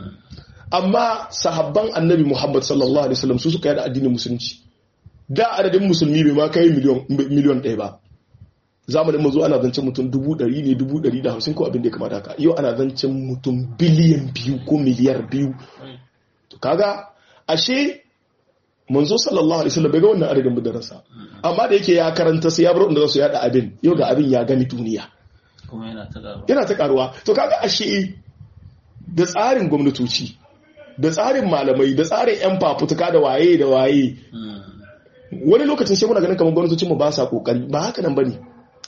Amma sahabban annabi Muhammad sallallahu alaihi wasallam su suka yada addinin musulunci. Da adadin musulmi bai ma kai miliyon miliyon ɗaya ba. Zamanin manzo ana zancen mutum dubu ɗari ne dubu ɗari da hamsin ko abin da ya kamata haka. Yau ana zancen mutum biliyan biyu ko miliyar biyu. To kaga ashe manzo sallallahu alaihi wasallam bai ga wannan adadin mudarrasa amma da yake ya karanta sai ya bar inda zasu yada abin yau ga abin ya gani duniya kuma yana ta karuwa yana ta karuwa to kaga ashe da tsarin gwamnatoci da tsarin malamai da tsarin yan fafutuka da waye da waye wani lokacin sai muna ganin kamar gwamnatocin mu ba sa kokari ba haka nan bane.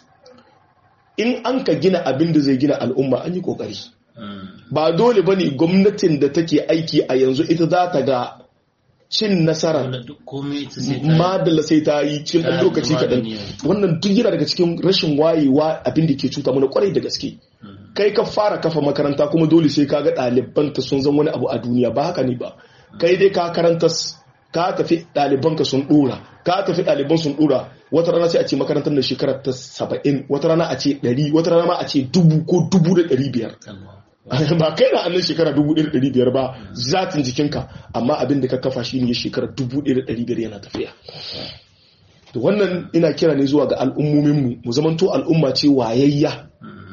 In an ka gina abin da zai gina al'umma an yi kokari ba dole bane gwamnatin da take aiki a yanzu ita za ta ga cin nasara madalla sai ta yi cin ɗan lokaci kaɗan. Wannan duk yana daga cikin rashin wayewa abin da ke cuta mana kwarai da gaske. Kai ka fara kafa makaranta kuma dole sai ka ga ɗalibanta sun zan wani abu a duniya ba haka ne ba. Kai dai ka karanta ka tafi ɗalibanka sun ɗora ka tafi ɗaliban sun ɗora wata rana sai a ce makarantar da shekarar ta saba'in wata rana a ce ɗari wata rana ma a ce dubu ko dubu da ɗari biyar. Ba kai na annan shekara dubu ɗaya da ɗari biyar ba zatin jikinka amma abin da ka kafa shi ne shekara dubu ɗaya da ɗari biyar yana tafiya. to wannan ina kira ne zuwa ga al'ummominmu mu zamanto al'umma ce wayayya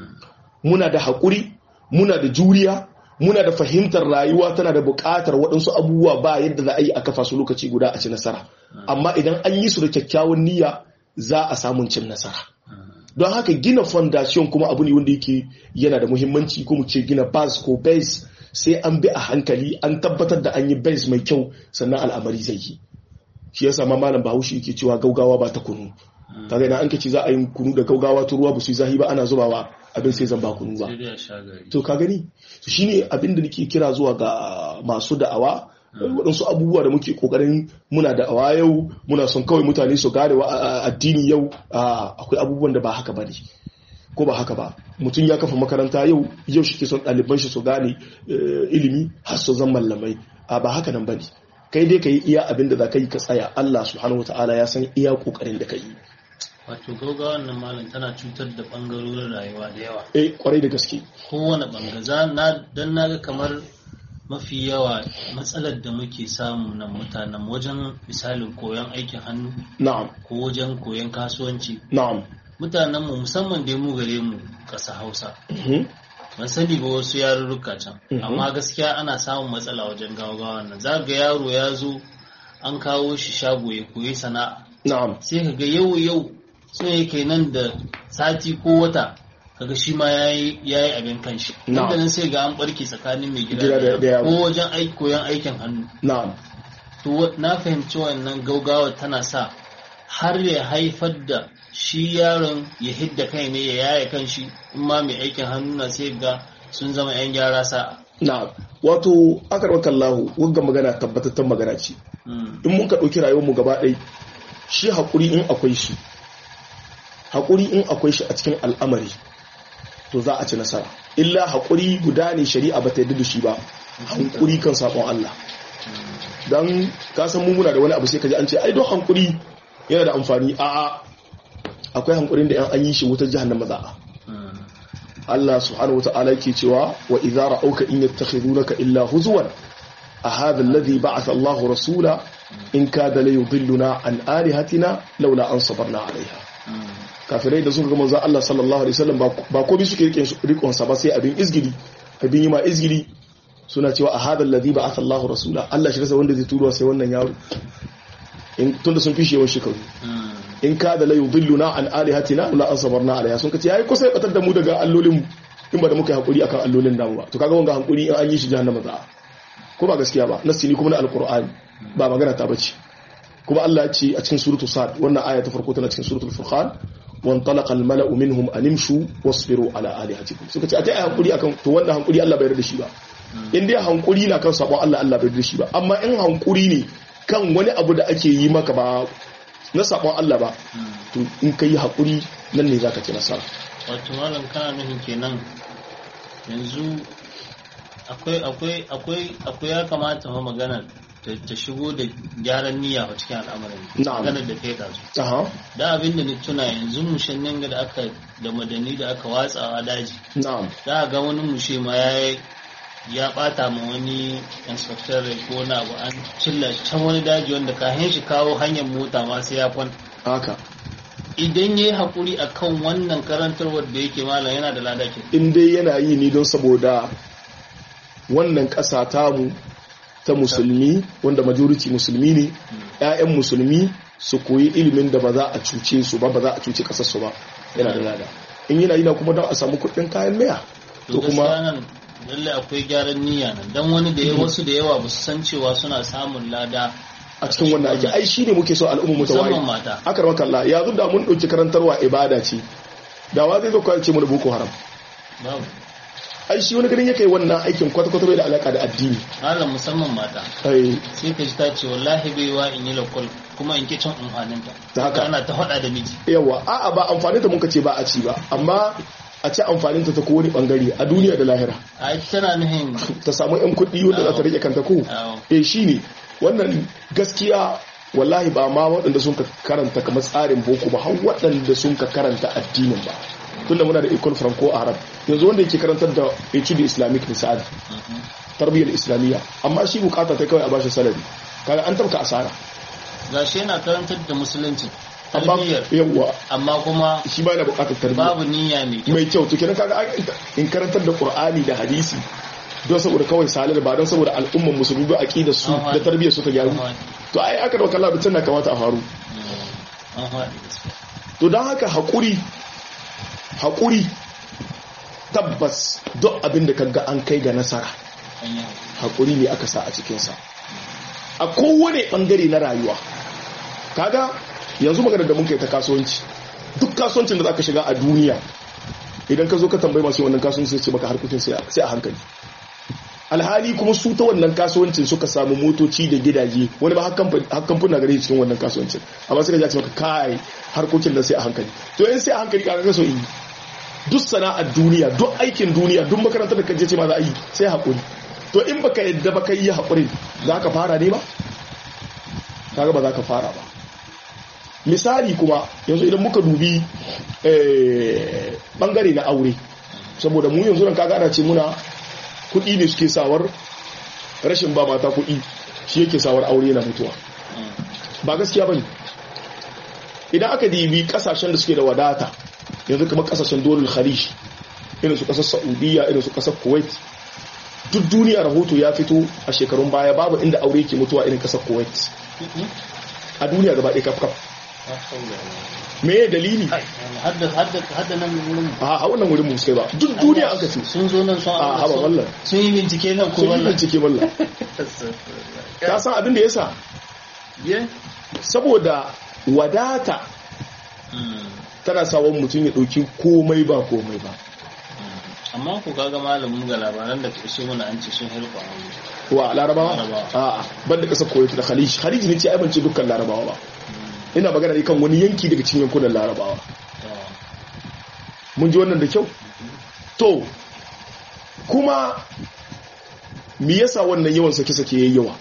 muna da haƙuri muna da juriya muna da fahimtar rayuwa tana da buƙatar waɗansu abubuwa ba yadda za a yi a kafa su lokaci guda a ci nasara amma idan an yi su da kyakkyawan niyya za a samun cin nasara don haka gina foundation kuma abu ne wanda yake yana da muhimmanci ko mu ce gina base ko base sai an bi a hankali an tabbatar da an yi base mai kyau sannan al'amari zai yi shi yasa ma malam Bahaushe yake cewa gaugawa ba ta kunu kaga idan an kace za a yi kunu da gaugawa to ruwa ba su yi zahi ba ana zubawa abin sai zan ba kunu ba to ka gani to shine abin da nake kira zuwa ga masu da'awa waɗansu abubuwa da muke ƙoƙarin muna da awa yau muna son kawai mutane su gane wa addini yau akwai abubuwan da ba haka ba ne ko ba haka ba mutum ya kafa makaranta yau yau shi ke son ɗaliban shi su gane ilimi har su zan mallamai a ba haka nan ba ne kai dai ka yi iya abin da za ka yi ka tsaya Allah subhanahu wa ta'ala ya san iya ƙoƙarin da ka yi wato gaugawa wannan malam tana cutar da ɓangarorin rayuwa da yawa eh kwarai da gaske kowane ɓangare na dan naga kamar mafi yawa matsalar da muke samu nan mutanen wajen misalin koyon aikin hannu na'am ko wajen koyon kasuwanci na'am mutanen mu musamman da mu gare mu ƙasa Hausa ban sani ba wasu yarurruka can amma gaskiya ana samun matsala wajen gawagawa nan za ga yaro ya zo an kawo shi shago ya koyi sana'a na'am sai ka ga yau yau sai yake nan da sati ko wata kaga shi ma yayi yayi abin kanshi nan da nan sai ga an barki tsakanin mai gida da ko wajen aiki koyon aikin hannu na'am to na fahimci wannan gaugawa tana sa har ya haifar da shi yaron ya hidda kai ne ya yaye kanshi in ma mai aikin hannu na sai ga sun zama yan gyara sa'a na'am wato akarwaka Allah wagga magana tabbatattan magana ce in mun ka dauki rayuwar mu gaba ɗaya shi hakuri in akwai shi hakuri in akwai shi a cikin al'amari to za a ci nasara illa haƙuri guda ne shari'a ba ta yadda da shi ba haƙuri kan saƙon Allah don kasan mummuna da wani abu sai ka ji an ce ai don haƙuri yana da amfani a'a akwai haƙurin da yan an yi shi wutar jahannama za'a Allah subhanahu wata'ala yake cewa wa idza ra'awka in yattakhidunaka illa huzwan a hadha alladhi ba'atha Allahu rasula in kada la yudilluna an alihatina laula an sabarna alaiha kafirai da suka ga manzon Allah sallallahu alaihi wasallam ba komai suke rikon sa ba sai abin izgili abin yi ma izgili suna cewa a hadal ladhi ba'atha Allahu rasula Allah shi rasa wanda zai turo sai wannan yaro in tunda sun fishe wa shekaru in ka da la yudilluna an alihatina la asbarna alaiha sun kace yayi kusa ya batar da mu daga allolin mu in ba da muka yi hakuri akan allolin namu ba to kaga wanga hakuri in an yi shi jahannama za ko ba gaskiya ba nasi ne kuma na alqur'ani ba magana ta bace kuma Allah ya ce a cikin suratul sad wannan aya ta farko tana cikin suratul furqan وانطلق الملأ منهم أن امشوا واصبروا على آلهتكم suka ce a ta hankuri akan to wanda hankuri Allah bai yarda shi ba in dai hankuri na kan sabon Allah Allah bai yarda shi ba amma in hankuri ne kan wani abu da ake yi maka ba na sabon Allah ba to in kai hakuri nan ne zaka ci nasara wato malam kana nufin kenan yanzu akwai akwai akwai akwai ya kamata ma magana ta shigo da gyaran niyya a cikin al'amarin maganar da kai kasu da abin da ni tuna yanzu mushen nan da aka da madani da aka watsawa daji za ga wani mushe ma ya ya bata ma wani inspector ko na abu an cilla can wani daji wanda kahin shi kawo hanyar mota ma sai ya kwan haka idan yayi hakuri akan wannan karantarwar da yake malam yana da lada ke in dai yana yi ni don saboda wannan ƙasa tamu ta musulmi wanda majority musulmi ne ƴaƴan musulmi su koyi ilimin da ba za a cuce su ba ba za a cuce kasar su ba yana da lada in yana yana kuma don a samu kuɗin kayan miya to kuma lalle akwai gyaran niyya nan dan wani da wasu da yawa ba su san cewa suna samun lada a cikin wannan ake ai shine muke so al'umma mu ta waye akar maka Allah ya da mun dauki karantarwa ibada ce da wa zai zo ka ce mu da boko haram babu ai shi wani garin yake wannan aikin kwata-kwata bai da alaka da addini malam musamman mata ai sai ka ji ta ce wallahi bai wa in yi lokal kuma in ke cin amfanin ta haka ana ta hada da miji yawa a'a ba amfanin ta mun ka ce ba a ci ba amma a ci amfanin ta ta kowane bangare a duniya da lahira ai tana nuhin ta samu yan kuɗi wanda za ta rike kanta ko eh shine wannan gaskiya wallahi ba ma waɗanda sun ka karanta kamar tsarin boko ba har waɗanda sun ka karanta addinin ba tunda muna da ikon franco arab yanzu wanda yake karantar da H D islamic misali tarbiyyar islamiyya amma shi bukata ta kawai a bashi salari kaga an tabka asara gashi yana karantar da musulunci amma yawa amma kuma shi ba yana bukatar tarbiyya babu niyya mai kyau mai kyau to kenan kaga in karantar da Qur'ani da hadisi don saboda kawai salar ba don saboda al'umman musulmi ba aqidar su da tarbiyyar su ta gyaru to ai aka dauka Allah tana kamata a faru to dan haka hakuri hakuri tabbas duk abin da kaga an kai ga nasara hakuri ne aka sa a cikin sa a kowane bangare na rayuwa kaga yanzu magana da mun kai ta kasuwanci duk kasuwancin da zaka shiga a duniya idan ka zo ka tambayi masu wannan kasuwanci sai ce maka harkokin sai a hankali alhali kuma su ta wannan kasuwancin suka samu motoci da gidaje wani ba hakan funa gare cikin wannan kasuwancin amma suka ji maka kai harkokin da sai a hankali to in sai a hankali ka so in duk sana'ar duniya duk aikin duniya duk makarantar da kaje ce ma za a yi sai hakuri to in baka yadda baka yi hakurin za ka fara ne ba kaga ba za ka fara ba misali kuma yanzu idan muka dubi bangare na aure saboda mu yanzu nan kaga ana ce muna kuɗi ne suke sawar rashin ba mata kuɗi shi yake sawar aure yana mutuwa ba gaskiya bane idan aka dibi kasashen da suke da wadata yanzu kamar kasashen dolul kharij irin su kasar saudiya irin su kasar kuwait duk duniya rahoto ya fito a shekarun baya babu inda aure yake mutuwa irin kasar kuwait a duniya gaba ɗaya kafkaf me ya dalili hadda nan wurin a wannan wurin mu sai ba duk duniya an kace sun zo nan sun a haba wallan sun yi bincike nan ko sun yi bincike wallan ka san abin da yasa saboda wadata tana sawon mutum ya dauki komai ba komai ba amma ku kaga malamin ga labaran da ke so mana an ce sun hirko wa larabawa a'a banda kasar koyi da khalij khalij ne ce ai bance dukkan larabawa ba ina magana ne kan wani yanki daga cikin yankunan larabawa mun ji wannan da kyau to kuma me yasa wannan yawan sake-sake yayi yawa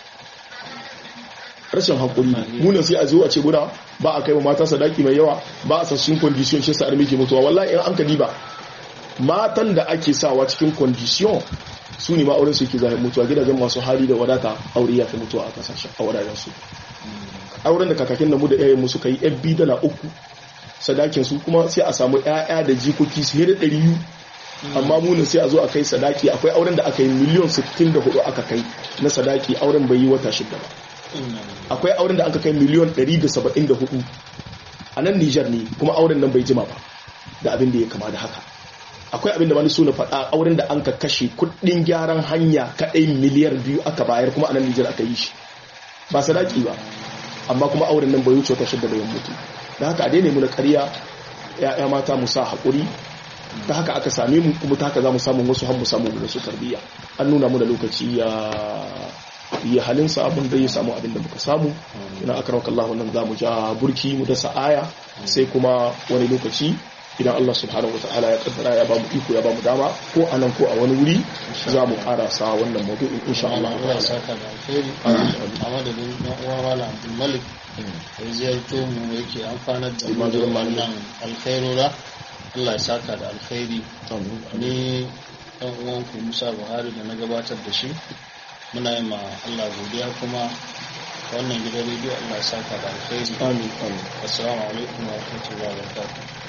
rashin hakuri munan sai a zo a ce guda ba a kai wa mata sadaki mai yawa ba a sassun condition shi sa arme ke mutuwa wallahi in an ka diba matan da ake sawa cikin condition su ne ma auren su yake zahir mutuwa gidajen masu hali da wadata aure ya fi mutuwa a kasashen a wuraren su auren da kakakin da mu da yayin mu suka yi yan biyu dala uku sadakin su kuma sai a samu ƴaƴa da jikoki su da ɗari biyu amma munin sai a zo a kai sadaki akwai auren da aka yi miliyan sittin da hudu aka kai na sadaki auren bai yi wata shida ba akwai auren da aka kai miliyan ɗari da saba'in da hudu a nan Nijar ne kuma auren nan bai jima ba da abin da ya kama da haka akwai abin da wani so na faɗa auren da an ka kashe kuɗin gyaran hanya kaɗai miliyar biyu aka bayar kuma a nan Nijar aka yi shi ba sadaki ba amma kuma auren nan bai wuce wata shidda bayan mutu da haka a daina mu na ƙarya ya'ya mata mu sa haƙuri ta haka aka same mu kuma ta haka za mu samu wasu har mu samu wasu tarbiyya an nuna mu da lokaci ya yi halinsa abin da ya samu abin da muka samu ina aka rauka Allah wannan za mu ja burki mu dasa aya sai kuma wani lokaci idan Allah subhanahu wataala ya kaddara ya bamu iko ya bamu dama ko a nan ko a wani wuri za mu karasa wannan maudu'in insha Allah Allah ya saka da alheri a madadin dan uwa Malam Abdul Malik da ziyarto mu yake amfanar da mu da wannan alkhairura Allah ya saka da alkhairi ni dan uwan ku Musa Buhari da na gabatar da shi muna yi ma Allah godiya kuma wannan gidan rediyo Allah ya saka da alkhairi amin amin assalamu alaikum wa rahmatullahi wa barakatuh